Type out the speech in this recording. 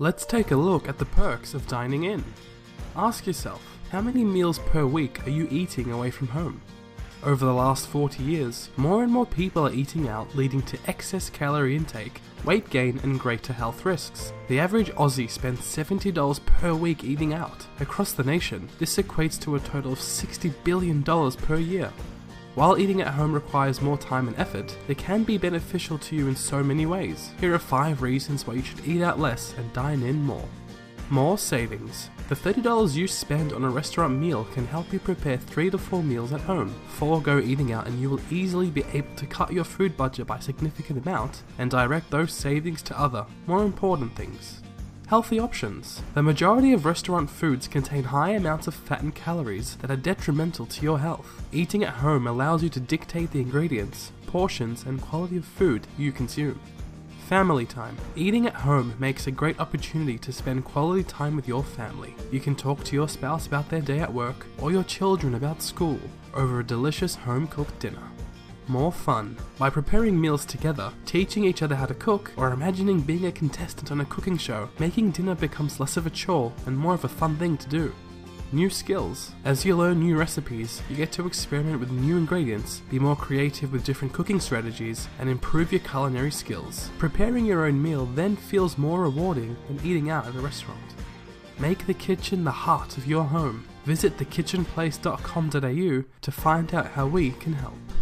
Let's take a look at the perks of dining in. Ask yourself, how many meals per week are you eating away from home? Over the last 40 years, more and more people are eating out, leading to excess calorie intake, weight gain and greater health risks. The average Aussie spends $70 per week eating out. Across the nation, this equates to a total of $60 billion per year. While eating at home requires more time and effort, it can be beneficial to you in so many ways. Here are 5 reasons why you should eat out less and dine in more. More savings. The $30 you spend on a restaurant meal can help you prepare 3 to 4 meals at home. Forego eating out and you will easily be able to cut your food budget by a significant amount and direct those savings to other, more important things. Healthy options. The majority of restaurant foods contain high amounts of fat and calories that are detrimental to your health. Eating at home allows you to dictate the ingredients, portions, and quality of food you consume. Family time. Eating at home makes a great opportunity to spend quality time with your family. You can talk to your spouse about their day at work or your children about school over a delicious home-cooked dinner. More fun. By preparing meals together, teaching each other how to cook, or imagining being a contestant on a cooking show, making dinner becomes less of a chore and more of a fun thing to do. New skills. As you learn new recipes, you get to experiment with new ingredients, be more creative with different cooking strategies, and improve your culinary skills. Preparing your own meal then feels more rewarding than eating out at a restaurant. Make the kitchen the heart of your home. Visit thekitchenplace.com.au to find out how we can help.